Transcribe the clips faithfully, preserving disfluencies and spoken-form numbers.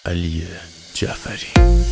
علی جعفری.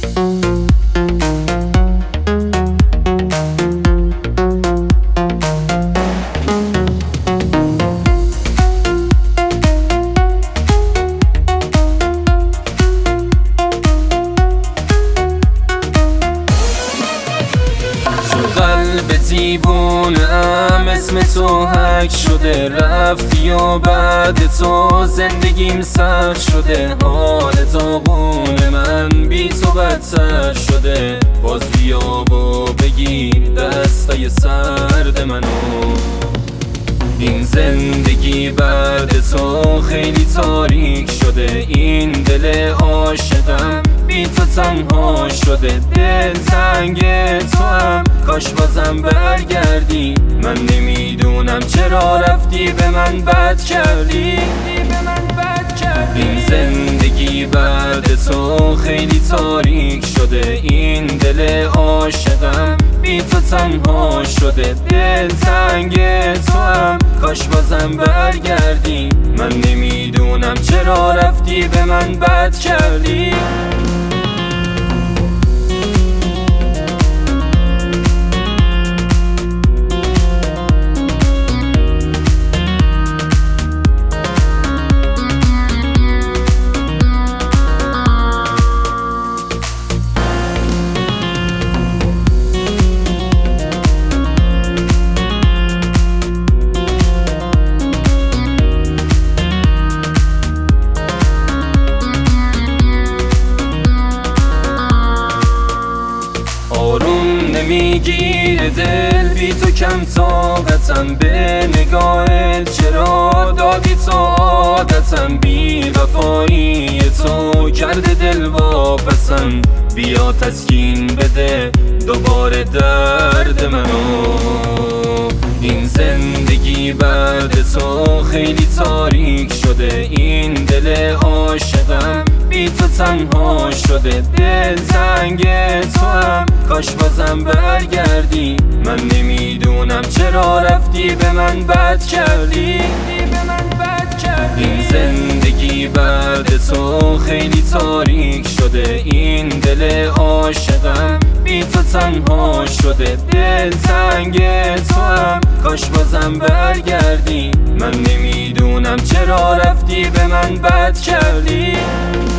قلب دیوونه‌ام اسم تو حک شده، رفتی و بعد تو زندگیم سخت شده. حال داغون من بی تو بدتر شده، باز بیا و بگیر دستای سرد منو. این زندگی بعد تو خیلی تاریک شده، این دل عاشقم بی تو تنها شده. دل تنگ تو هم کاش بازم برگردی، من نمیدونم چرا رفتی به من بد کردی. این زندگی بعد تو خیلی تاریک شده، این دل عاشقم بی تو تنها شده. دل تنگ تو هم کاش بازم برگردی، من نمیدونم چرا رفتی به من بد کردی. آروم نمیگیره دل بی تو کم طاقتم، به نگاهت چرا دادی تو عادتم. بی وفایی تو کرده دل واپسم، بیا تسکین بده دوباره درد منو. این زندگی بعد تو خیلی تاریک شده، این دل عاشقم بی تو تنها شده. دل تنگ تو هم کاش بازم برگردی، من نمیدونم چرا رفتی به من بد کردی. این زندگی بعد تو خیلی تاریک شده، این دل عاشقم بی تو تنها شده. دل تنگ تو هم کاش بازم برگردی، من نمیدونم چرا رفتی به من بد کردی.